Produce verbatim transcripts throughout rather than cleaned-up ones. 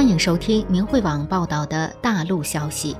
欢迎收听明慧网报道的大陆消息。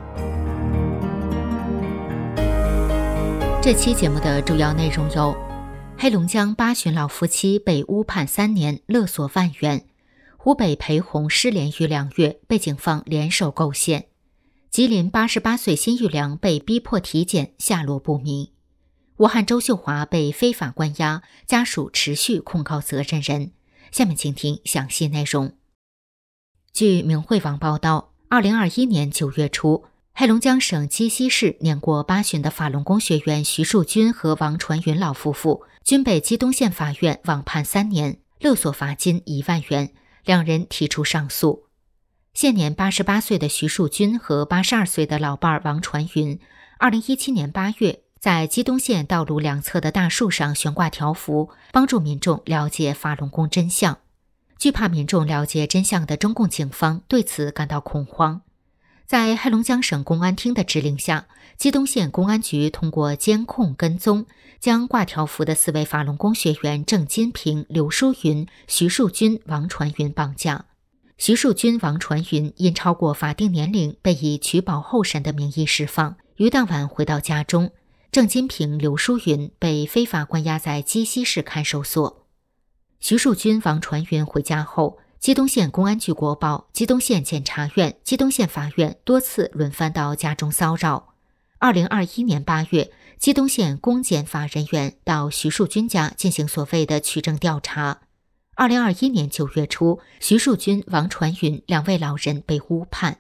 这期节目的主要内容有：黑龙江八旬老夫妻被诬判三年，勒索万元；湖北裴红失联逾两月，被警方联手构陷；吉林八十八岁辛玉良被逼迫体检，下落不明；武汉周秀华被非法关押，家属持续控告责任人。下面请听详细内容。据明慧网报道，二零二一年九月初，黑龙江省鸡西市年过八旬的法轮功学员徐树军和王传云老夫妇均被鸡东县法院网判三年，勒索罚金一万元，两人提出上诉。现年八十八岁的徐树军和八十二岁的老伴王传云，二零一七年八月在鸡东县道路两侧的大树上悬挂条幅，帮助民众了解法轮功真相。惧怕民众了解真相的中共警方对此感到恐慌。在黑龙江省公安厅的指令下，鸡东县公安局通过监控跟踪，将挂条幅的四位法轮功学员郑金平、刘淑云、徐树军、王传云绑架。徐树军、王传云因超过法定年龄，被以取保候审的名义释放，于当晚回到家中。郑金平、刘淑云被非法关押在鸡西市看守所。徐树军、王传云回家后，鸡东县公安局国报、鸡东县检察院、鸡东县法院多次轮番到家中骚扰。二零二一年八月，鸡东县公检法人员到徐树军家进行所谓的取证调查。二零二一年九月初，徐树军、王传云两位老人被诬判。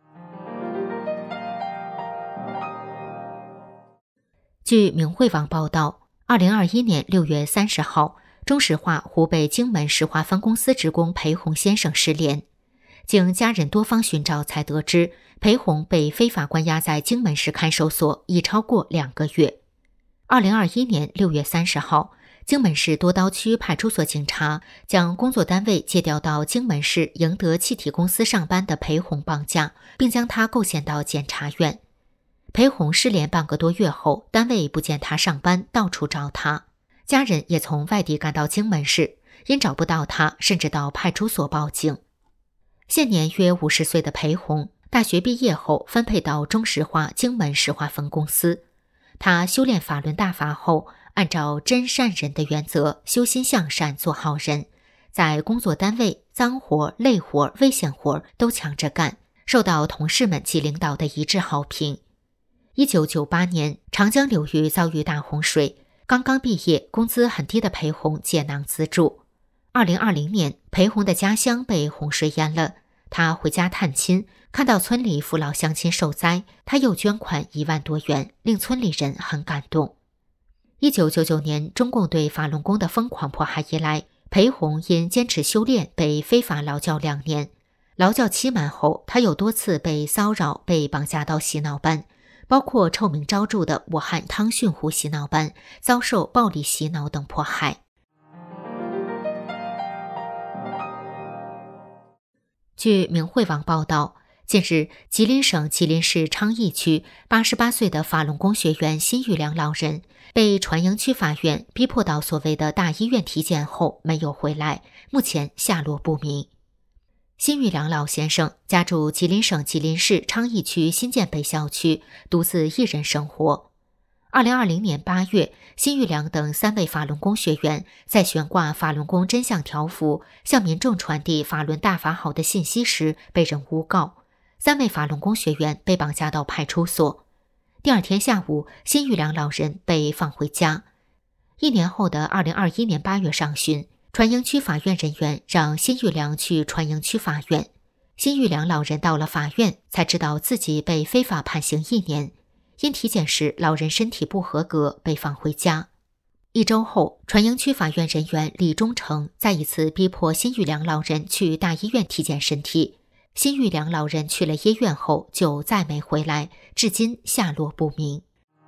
据明慧网报道，二零二一年六月三十号，中石化湖北荆门石化分公司职工裴红先生失联，经家人多方寻找才得知，裴红被非法关押在荆门市看守所已超过两个月。二零二一年六月三十号，荆门市多刀区派出所警察将工作单位借调到荆门市盈德气体公司上班的裴红绑架，并将他构陷到检察院。裴红失联半个多月后，单位不见他上班，到处找他。家人也从外地赶到荆门市，因找不到他，甚至到派出所报警。现年约五十岁的裴红，大学毕业后分配到中石化荆门石化分公司。他修炼法轮大法后，按照真善忍的原则，修心向善，做好人。在工作单位，脏活、累活、危险活都抢着干，受到同事们及领导的一致好评。一九九八年，长江流域遭遇大洪水。刚刚毕业，工资很低的裴红解囊资助。二零二零年，裴红的家乡被洪水淹了，他回家探亲，看到村里父老乡亲受灾，他又捐款一万多元，令村里人很感动。一九九九年，中共对法轮功的疯狂迫害以来，裴红因坚持修炼被非法劳教两年。劳教期满后，他又多次被骚扰，被绑架到洗脑班，包括臭名昭著的武汉汤逊湖洗脑班，遭受暴力洗脑等迫害。据明慧网报道，近日，吉林省吉林市昌邑区八十八岁的法轮功学员辛玉良老人被船营区法院逼迫到所谓的大医院体检后没有回来，目前下落不明。辛玉良老先生家住吉林省吉林市昌邑区新建北校区，独自一人生活。二零二零年八月，辛玉良等三位法轮功学员在悬挂法轮功真相条幅，向民众传递法轮大法好的信息时被人诬告，三位法轮功学员被绑架到派出所。第二天下午，辛玉良老人被放回家。一年后的二零二一年八月上旬，船营区法院人员让辛玉良去船营区法院。辛玉良老人到了法院，才知道自己被非法判刑一年。因体检时老人身体不合格，被放回家。一周后，船营区法院人员李忠诚再一次逼迫辛玉良老人去大医院体检身体。辛玉良老人去了医院后就再没回来，至今下落不明。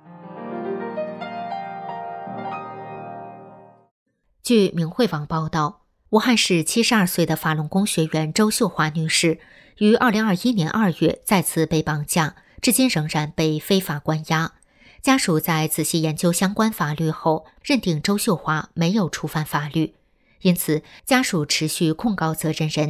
据明慧网报道，武汉市七十二岁的法轮功学员周秀华女士于二零二一年二月再次被绑架，至今仍然被非法关押。家属在仔细研究相关法律后，认定周秀华没有触犯法律，因此家属持续控告责任人。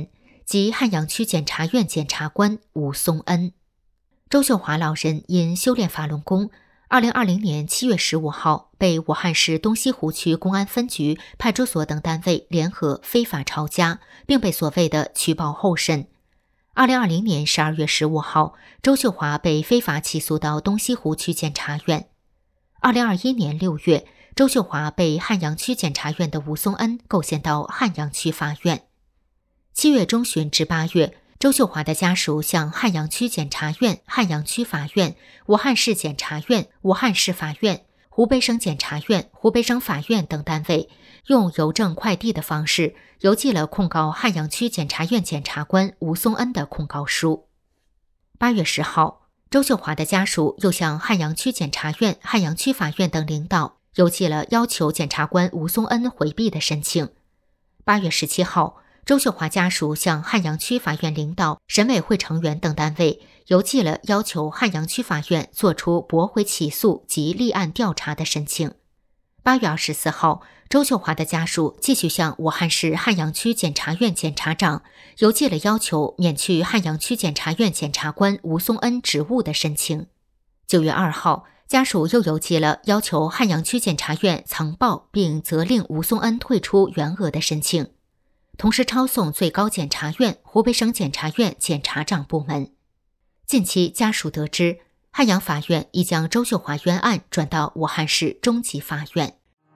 及汉阳区检察院检察官吴松恩。周秀华老人因修炼法轮功，二零二零年七月十五号被武汉市东西湖区公安分局、派出所等单位联合非法抄家，并被所谓的取保候审。二零二零年十二月十五号，周秀华被非法起诉到东西湖区检察院。二零二一年六月，周秀华被汉阳区检察院的吴松恩构陷到汉阳区法院。七月中旬至八月，周秀华的家属向汉阳区检察院、汉阳区法院、武汉市检察院、武汉市法院、湖北省检察院、湖北省法院等单位用邮政快递的方式邮寄了控告汉阳区检察院检察官吴松恩的控告书。八月十号，周秀华的家属又向汉阳区检察院、汉阳区法院等领导邮寄了要求检察官吴松恩回避的申请。八月十七号，周秀华家属向汉阳区法院领导、审委会成员等单位邮寄了要求汉阳区法院作出驳回起诉及立案调查的申请。八月二十四号，周秀华的家属继续向武汉市汉阳区检察院检察长邮寄了要求免去汉阳区检察院检察官吴松恩职务的申请。九月二号，家属又邮寄了要求汉阳区检察院曾报并责令吴松恩退出原额的申请，同时抄送最高检察院、湖北省检察院检察长部门。近期家属得知，汉阳法院已将周秀华冤案转到武汉市中级法院。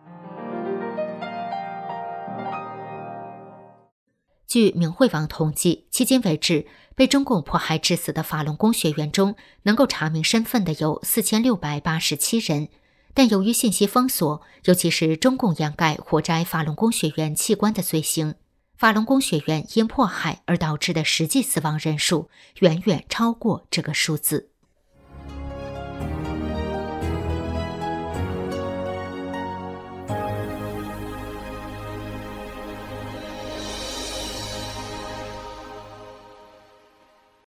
据明慧网统计，迄今为止，被中共迫害致死的法轮功学员中，能够查明身份的有四千六百八十七人，但由于信息封锁，尤其是中共掩盖活摘法轮功学员器官的罪行，法轮功学员因迫害而导致的实际死亡人数远远超过这个数字。